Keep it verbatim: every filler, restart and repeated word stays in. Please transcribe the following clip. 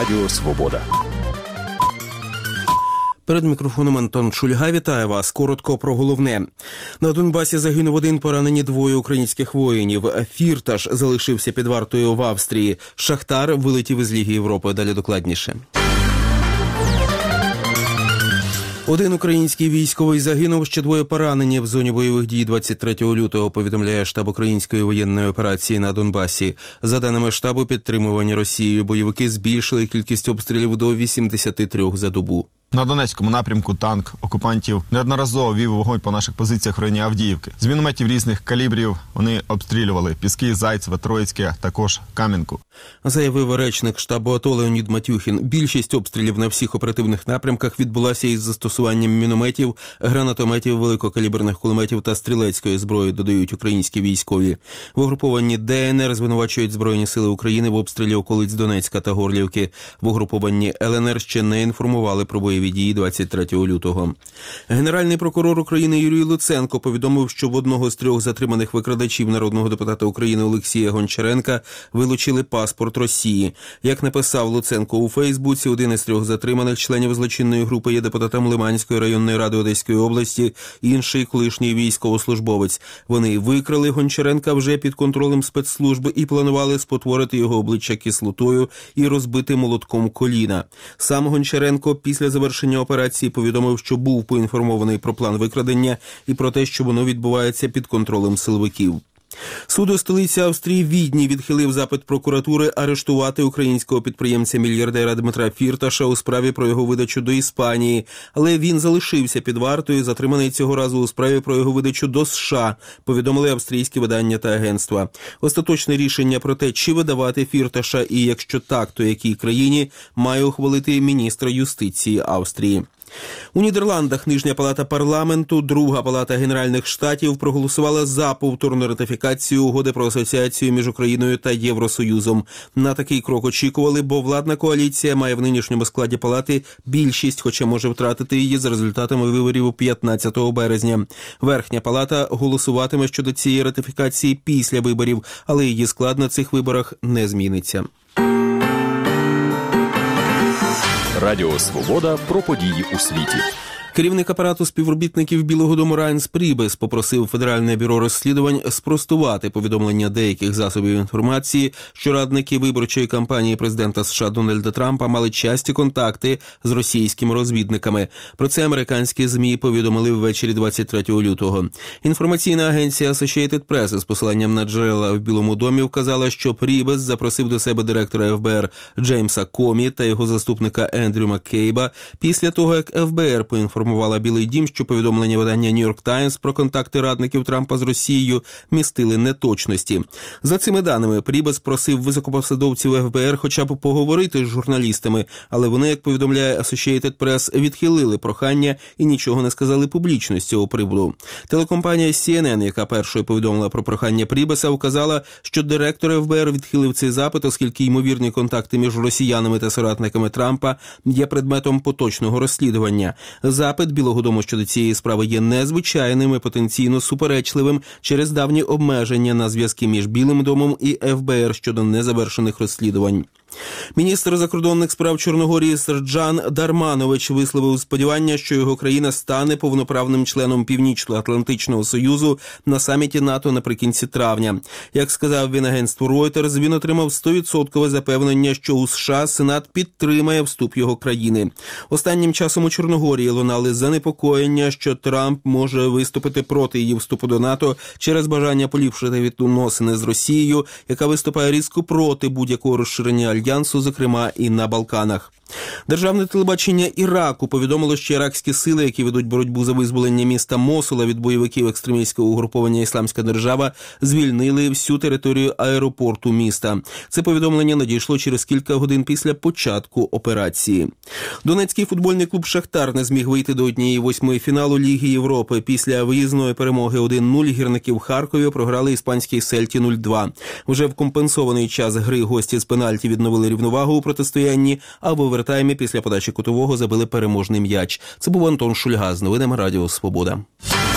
Радіо Свобода. Перед мікрофоном Антон Шульга. Вітаю вас. Коротко про головне. На Донбасі загинув один, поранені двоє українських воїнів. Фірташ залишився під вартою в Австрії. Шахтар вилетів із Ліги Європи. Далі докладніше. Один український військовий загинув, ще двоє поранені в зоні бойових дій двадцять третього лютого, повідомляє штаб української воєнної операції на Донбасі. За даними штабу, підтримувані Росією бойовики збільшили кількість обстрілів до вісімдесят три за добу. На Донецькому напрямку танк окупантів неодноразово вів вогонь по наших позиціях в районі Авдіївки. З мінометів різних калібрів вони обстрілювали Піски, Зайцеве, Троїцьке, також Кам'янку. Заявив речник штабу АТО Леонід Матюхін. Більшість обстрілів на всіх оперативних напрямках відбулася із застосуванням мінометів, гранатометів, великокаліберних кулеметів та стрілецької зброї, додають українські військові. В угрупованні ДНР звинувачують Збройні сили України в обстрілі околиць Донецька та Горлівки. В угрупованні ЛНР ще не інформували про бойові дії двадцять третього лютого. Генеральний прокурор України Юрій Луценко повідомив, що в одного з трьох затриманих викрадачів народного депутата України Олексія Гончаренка вилучили паспорт Росії. Як написав Луценко у Фейсбуці, один із трьох затриманих членів злочинної групи є депутатом Лиманської районної ради Одеської області, інший колишній військовослужбовець. Вони викрали Гончаренка вже під контролем спецслужби і планували спотворити його обличчя кислотою і розбити молотком коліна. Сам Гончаренко після завершення операції повідомив, що був поінформований про план викрадення і про те, що воно відбувається під контролем силовиків. Суд у столиці Австрії Відні відхилив запит прокуратури арештувати українського підприємця-мільярдера Дмитра Фірташа у справі про його видачу до Іспанії, але він залишився під вартою, затриманий цього разу у справі про його видачу до США, повідомили австрійські видання та агентства. Остаточне рішення про те, чи видавати Фірташа і якщо так, то якій країні, має ухвалити міністр юстиції Австрії. У Нідерландах Нижня палата парламенту, Друга палата Генеральних Штатів проголосувала за повторну ратифікацію угоди про асоціацію між Україною та Євросоюзом. На такий крок очікували, бо владна коаліція має в нинішньому складі палати більшість, хоча може втратити її за результатами виборів п'ятнадцятого березня. Верхня палата голосуватиме щодо цієї ратифікації після виборів, але її склад на цих виборах не зміниться. Радіо Свобода про події у світі. Керівник апарату співробітників Білого дому Райнс Прібес попросив Федеральне бюро розслідувань спростувати повідомлення деяких засобів інформації, що радники виборчої кампанії президента США Дональда Трампа мали часті контакти з російськими розвідниками. Про це американські ЗМІ повідомили ввечері двадцять третього лютого. Інформаційна агенція Associated Press з посиланням на джерела в Білому домі вказала, що Прібес запросив до себе директора еф бе ер Джеймса Комі та його заступника Ендрю Маккейба після того, як еф бе ер поінформував Інформувала Білий дім, що повідомлення видання Нью-Йорк Таймс про контакти радників Трампа з Росією містили неточності. За цими даними, Прібес просив високопосадовців еф бе ер хоча б поговорити з журналістами, але вони, як повідомляє Associated Press, відхилили прохання і нічого не сказали публічно з цього приводу. Телекомпанія сі ен ен, яка першою повідомила про прохання Прібеса, вказала, що директор еф бе ер відхилив цей запит, оскільки ймовірні контакти між росіянами та соратниками Трампа є предметом поточного розслідування. Запит Білого дому щодо цієї справи є незвичайним і потенційно суперечливим через давні обмеження на зв'язки між Білим домом і еф бе ер щодо незавершених розслідувань. Міністр закордонних справ Чорногорії Серджан Дарманович висловив сподівання, що його країна стане повноправним членом Північно-Атлантичного Союзу на саміті НАТО наприкінці травня. Як сказав він агентству Reuters, він отримав сто відсотків запевнення, що у США Сенат підтримає вступ його країни. Останнім часом у Чорногорії лунали занепокоєння, що Трамп може виступити проти її вступу до НАТО через бажання поліпшити відносини з Росією, яка виступає різко проти будь-якого розширення альянсу, зокрема і на Балканах. Державне телебачення Іраку повідомило, що іракські сили, які ведуть боротьбу за визволення міста Мосула від бойовиків екстремістського угруповання «Ісламська держава», звільнили всю територію аеропорту міста. Це повідомлення надійшло через кілька годин після початку операції. Донецький футбольний клуб «Шахтар» не зміг вийти до однієї восьмої фіналу Ліги Європи. Після виїзної перемоги один нуль гірники в Харкові програли іспанській «Сельті» нуль два. Вже в компенсований час гри гості з пенальті відновили рівновагу у протистоянні, а в овертаймі після подачі кутового забили переможний м'яч. Це був Антон Шульга з новинами Радіо Свобода.